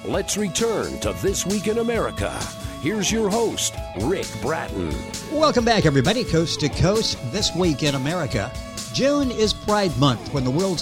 Let's return to This Week in America. Here's your host, Rick Bratton. Welcome back, everybody, coast to coast. This Week in America. June is Pride Month, when the world's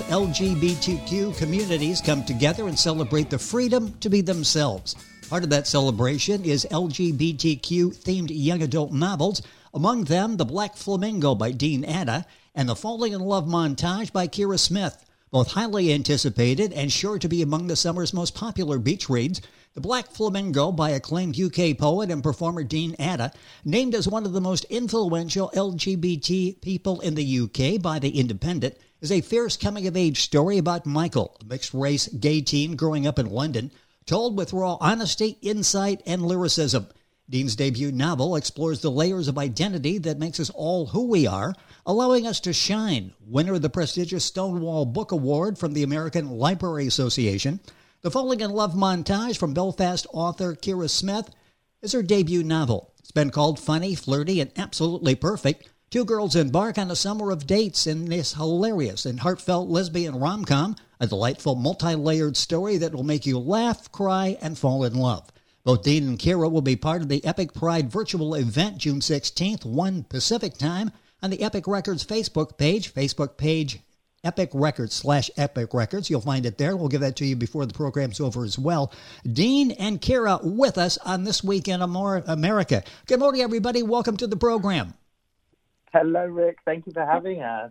LGBTQ communities come together and celebrate the freedom to be themselves. Part of that celebration is LGBTQ-themed young adult novels, among them The Black Flamingo by Dean Atta and The Falling in Love Montage by Kira Smith. Both highly anticipated and sure to be among the summer's most popular beach reads. The Black Flamingo by acclaimed UK poet and performer Dean Atta, named as one of the most influential LGBT people in the UK by The Independent, is a fierce coming-of-age story about Michael, a mixed-race gay teen growing up in London, told with raw honesty, insight, and lyricism. Dean's debut novel explores the layers of identity that makes us all who we are, allowing us to shine. Winner of the prestigious Stonewall Book Award from the American Library Association, The Falling in Love Montage from Belfast author Kira Smith is her debut novel. It's been called funny, flirty, and absolutely perfect. Two girls embark on a summer of dates in this hilarious and heartfelt lesbian rom-com, a delightful multi-layered story that will make you laugh, cry, and fall in love. Both Dean and Kira will be part of the Epic Pride virtual event June 16th, 1 Pacific time, on the Epic Records Facebook page, Epic Records/Epic Records. You'll find it there. We'll give that to you before the program's over as well. Dean and Kira with us on This Week in America. Good morning, everybody. Welcome to the program. Hello, Rick. Thank you for having us.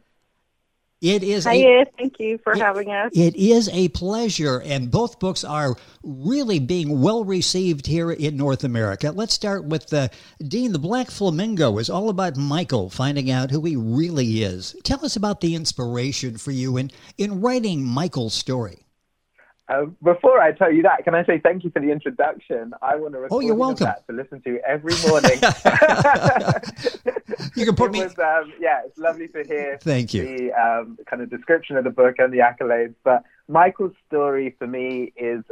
It is thank you for having us. It is a pleasure, and both books are really being well received here in North America. Let's start with Dean. The Black Flamingo is all about Michael finding out who he really is. Tell us about the inspiration for you in writing Michael's story. Before I tell you that, can I say thank you for the introduction? I want to record that to listen to every morning. You can put me. It's lovely to hear. Thank you. The kind of description of the book and the accolades. But Michael's story for me is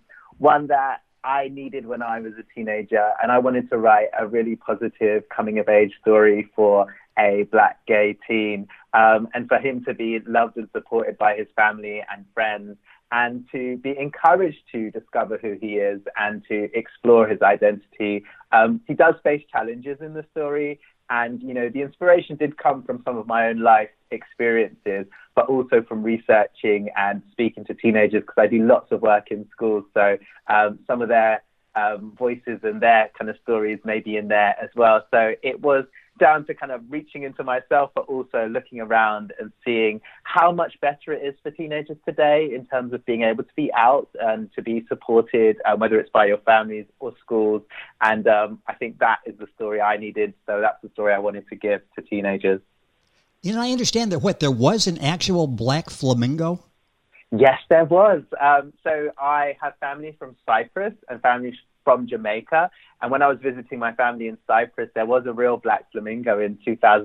one that I needed when I was a teenager, and I wanted to write a really positive coming-of-age story for a Black gay teen, and for him to be loved and supported by his family and friends, and to be encouraged to discover who he is and to explore his identity. He does face challenges in the story, and, you know, the inspiration did come from some of my own life experiences, but also from researching and speaking to teenagers, because I do lots of work in schools. So some of their voices and their kind of stories may be in there as well. So it was down to kind of reaching into myself, but also looking around and seeing how much better it is for teenagers today in terms of being able to be out and to be supported, whether it's by your families or schools. And I think that is the story I needed. So that's the story I wanted to give to teenagers. You know, I understand that there was an actual Black Flamingo? Yes, there was. So I have family from Cyprus and family from Jamaica. And when I was visiting my family in Cyprus, there was a real Black Flamingo in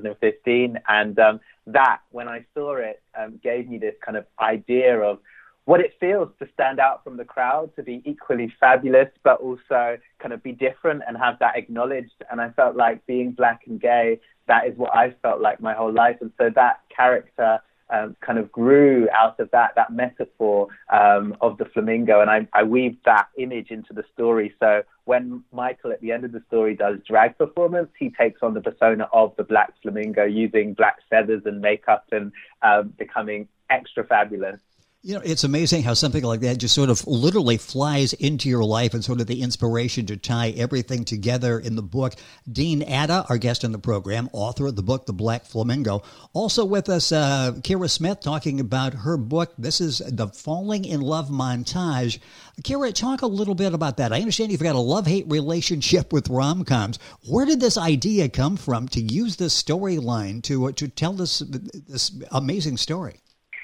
2015. And that, when I saw it, gave me this kind of idea of what it feels to stand out from the crowd, to be equally fabulous, but also kind of be different and have that acknowledged. And I felt like being Black and gay, that is what I felt like my whole life. And so that character kind of grew out of that metaphor of the flamingo. And I weaved that image into the story. So when Michael, at the end of the story, does drag performance, he takes on the persona of the Black Flamingo using black feathers and makeup and becoming extra fabulous. You know, it's amazing how something like that just sort of literally flies into your life and sort of the inspiration to tie everything together in the book. Dean Atta, our guest on the program, author of the book, The Black Flamingo. Also with us, Kira Smith, talking about her book. This is The Falling in Love Montage. Kira, talk a little bit about that. I understand you've got a love-hate relationship with rom-coms. Where did this idea come from to use this storyline to tell this amazing story?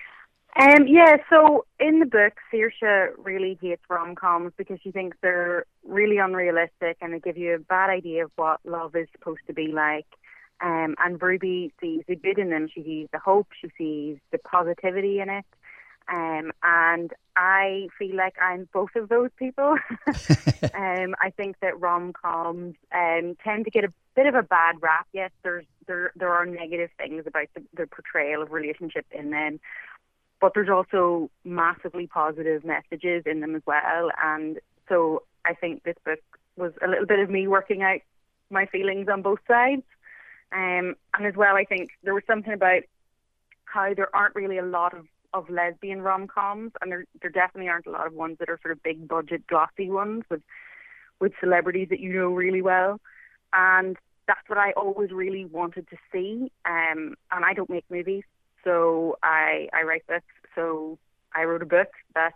So in the book, Saoirse really hates rom-coms because she thinks they're really unrealistic and they give you a bad idea of what love is supposed to be like. And Ruby sees the good in them. She sees the hope. She sees the positivity in it. And I feel like I'm both of those people. I think that rom-coms tend to get a bit of a bad rap. Yes, there are negative things about the portrayal of relationships in them. But there's also massively positive messages in them as well. And So I think this book was a little bit of me working out my feelings on both sides. And as well, I think there was something about how there aren't really a lot of lesbian rom-coms, and there definitely aren't a lot of ones that are sort of big budget glossy ones with celebrities that you know really well. And that's what I always really wanted to see. And I don't make movies, so I write books. So I wrote a book that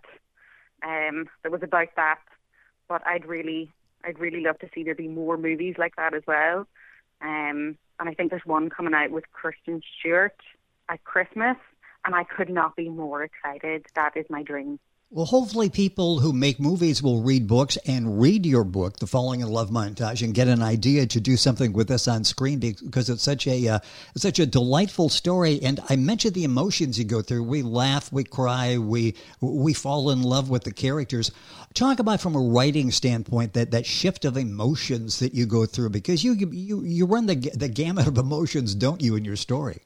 was about that. But I'd really love to see there be more movies like that as well. And I think there's one coming out with Kristen Stewart at Christmas, and I could not be more excited. That is my dream. Well, hopefully people who make movies will read books and read your book, The Falling in Love Montage, and get an idea to do something with this on screen, because it's such a delightful story. And I mentioned the emotions you go through. We laugh, we cry, we fall in love with the characters. Talk about, from a writing standpoint, that shift of emotions that you go through, because you run the gamut of emotions, don't you, in your story?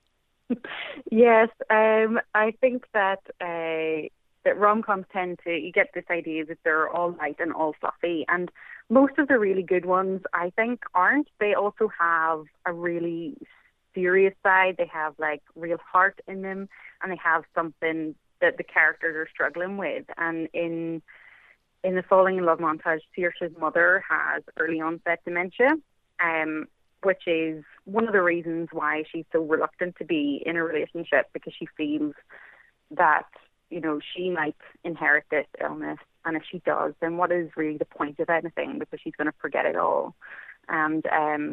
Yes, I think that rom-coms tend to, you get this idea that they're all light and all fluffy, and most of the really good ones, I think, aren't. They also have a really serious side. They have like real heart in them, and they have something that the characters are struggling with. And in The Falling in Love Montage, Saoirse's mother has early onset dementia, which is one of the reasons why she's so reluctant to be in a relationship, because she feels that, you know, she might inherit this illness, and if she does, then what is really the point of anything, because she's going to forget it all. And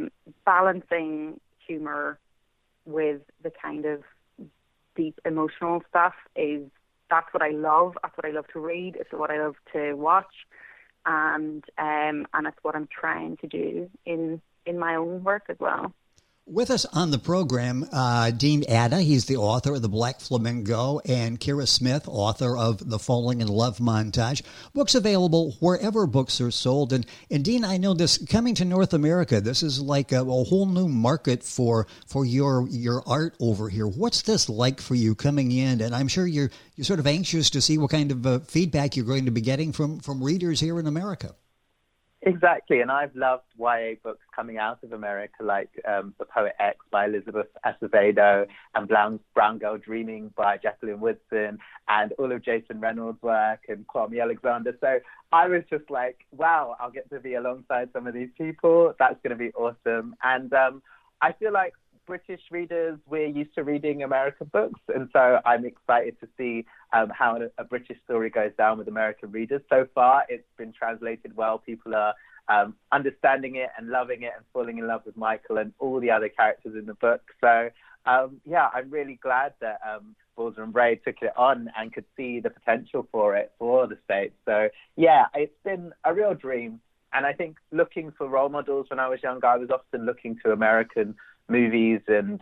balancing humour with the kind of deep emotional stuff that's what I love. That's what I love to read. It's what I love to watch, and it's what I'm trying to do in my own work as well. With us on the program, Dean Atta. He's the author of The Black Flamingo, and Kira Smith, author of The Falling in Love Montage. Books available wherever books are sold. And Dean, I know this coming to North America, this is like a whole new market for your art over here. What's this like for you coming in? And I'm sure you're sort of anxious to see what kind of feedback you're going to be getting from readers here in America. Exactly, and I've loved YA books coming out of America, like The Poet X by Elizabeth Acevedo, and Brown Girl Dreaming by Jacqueline Woodson, and all of Jason Reynolds' work, and Kwame Alexander. So I was just like, wow, I'll get to be alongside some of these people. That's going to be awesome. And I feel like British readers, we're used to reading American books, and so I'm excited to see how a British story goes down with American readers. So far, it's been translated well. People are understanding it and loving it and falling in love with Michael and all the other characters in the book. So, I'm really glad that Baldwin and Bray took it on and could see the potential for it for the States. So, yeah, it's been a real dream. And I think looking for role models when I was younger, I was often looking to American movies, and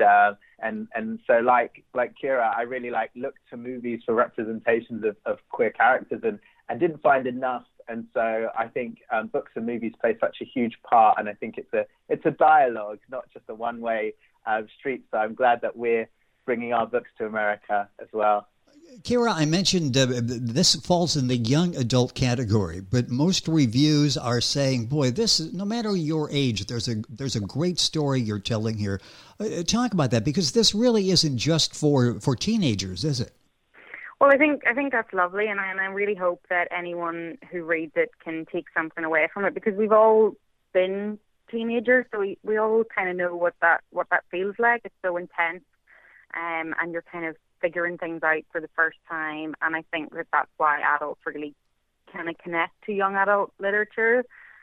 so like Kira, I really looked to movies for representations of queer characters and didn't find enough. And so I think books and movies play such a huge part, and I think it's a dialogue, not just a one-way street. So I'm glad that we're bringing our books to America as well. Kira, I mentioned this falls in the young adult category, but most reviews are saying, boy, this is, no matter your age, there's a great story you're telling here. Talk about that, because this really isn't just for teenagers, is it? Well, I think that's lovely, and I really hope that anyone who reads it can take something away from it, because we've all been teenagers, so we all kind of know what that feels like. It's so intense, and you're kind of figuring things out for the first time, and I think that's why adults really kind of connect to young adult literature,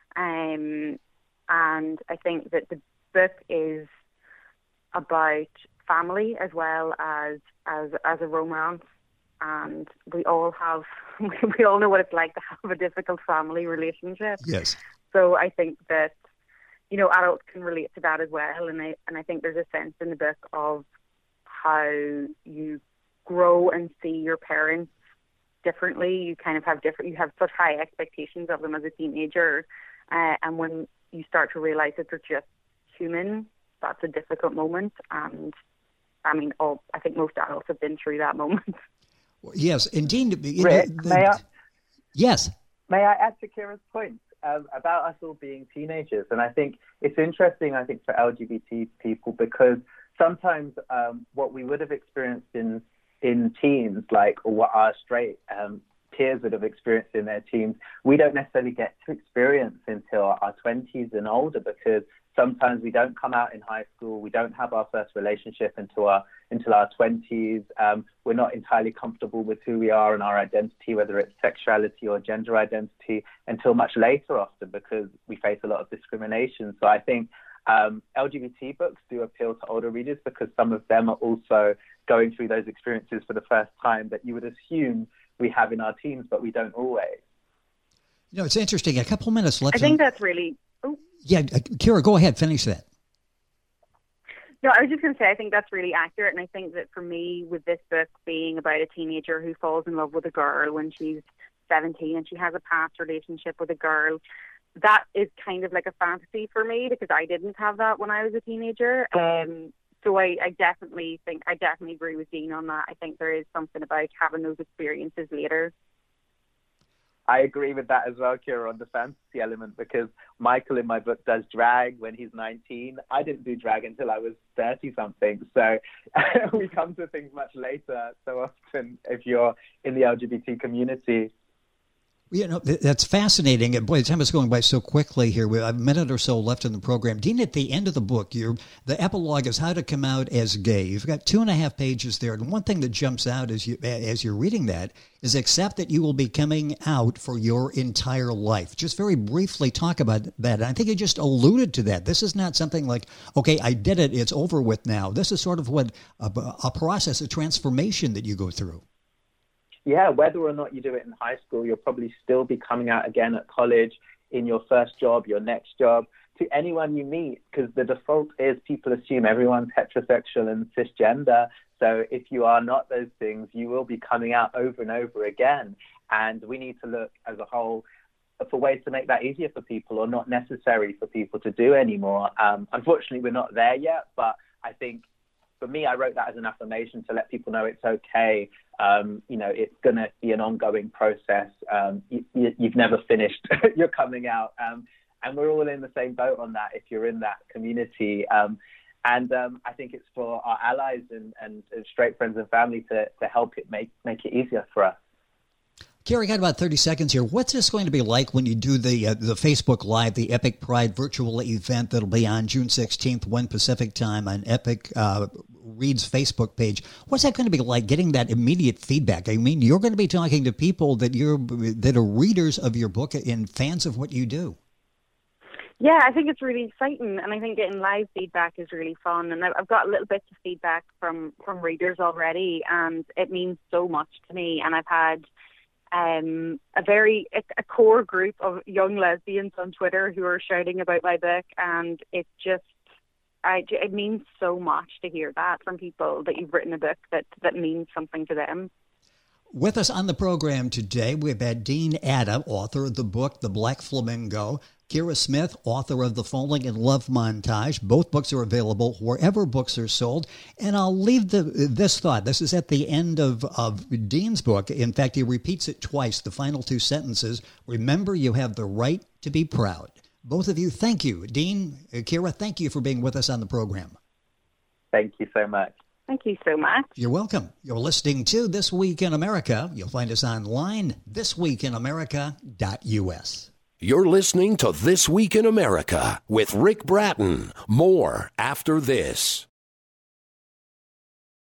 and I think that the book is about family as well as a romance, and we all know what it's like to have a difficult family relationship. Yes. So I think that, you know, adults can relate to that as well, and I think there's a sense in the book of how you grow and see your parents differently. You kind of you have such high expectations of them as a teenager, and when you start to realize that they're just human, that's a difficult moment. And I mean, I think most adults have been through that moment. Yes, indeed. Rick, Yes. may I add to Kira's point about us all being teenagers? And I think it's interesting, for LGBT people, because sometimes what we would have experienced in teens, or what our straight peers would have experienced in their teens, we don't necessarily get to experience until our 20s and older, because sometimes we don't come out in high school, we don't have our first relationship until our 20s. We're not entirely comfortable with who we are and our identity, whether it's sexuality or gender identity, until much later often, because we face a lot of discrimination. So I think LGBT books do appeal to older readers because some of them are also going through those experiences for the first time that you would assume we have in our teens, but we don't always. It's interesting. A couple minutes left. I think that's really... Oh. Yeah, Kira, go ahead. Finish that. No, I was just going to say, I think that's really accurate. And I think that for me, with this book being about a teenager who falls in love with a girl when she's 17 and she has a past relationship with a girl, that is kind of like a fantasy for me, because I didn't have that when I was a teenager. So I definitely agree with Dean on that. I think there is something about having those experiences later. I agree with that as well, Kira, on the fantasy element, because Michael in my book does drag when he's 19. I didn't do drag until I was 30-something. So we come to things much later so often if you're in the LGBT community. That's fascinating. Boy, the time is going by so quickly here. We have a minute or so left in the program. Dean, at the end of the book, the epilogue is how to come out as gay. You've got 2.5 pages there. And one thing that jumps out as you're reading that is accept that you will be coming out for your entire life. Just very briefly talk about that. And I think you just alluded to that. This is not something like, okay, I did it, it's over with now. This is sort of what a process, a transformation that you go through. Yeah, whether or not you do it in high school, you'll probably still be coming out again at college, in your first job, your next job, to anyone you meet, because the default is people assume everyone's heterosexual and cisgender. So if you are not those things, you will be coming out over and over again. And we need to look as a whole for ways to make that easier for people, or not necessary for people to do anymore. Unfortunately, we're not there yet, but I think for me, I wrote that as an affirmation to let people know it's okay. It's going to be an ongoing process. You've never finished your coming out. And we're all in the same boat on that if you're in that community. And I think it's for our allies and straight friends and family to help it make it easier for us. Kira, got about 30 seconds here. What's this going to be like when you do the Facebook Live, the Epic Pride virtual event that'll be on June 16th, 1 Pacific time on Epic Read's Facebook page? What's that going to be like, getting that immediate feedback? I mean, you're going to be talking to people that are readers of your book and fans of what you do. Yeah, I think it's really exciting, and I think getting live feedback is really fun. And I've got a little bit of feedback from readers already, and it means so much to me. And I've had a core group of young lesbians on Twitter who are shouting about my book, and it means so much to hear that from people, that you've written a book that means something to them. With us on the program today, we've had Dean Atta, author of the book The Black Flamingo, Kira Smith, author of The Falling in Love Montage. Both books are available wherever books are sold. And I'll leave this thought. This is at the end of Dean's book. In fact, he repeats it twice, the final 2 sentences. Remember, you have the right to be proud. Both of you, thank you. Dean, Kira, thank you for being with us on the program. Thank you so much. Thank you so much. You're welcome. You're listening to This Week in America. You'll find us online, thisweekinamerica.us. You're listening to This Week in America with Rick Bratton. More after this.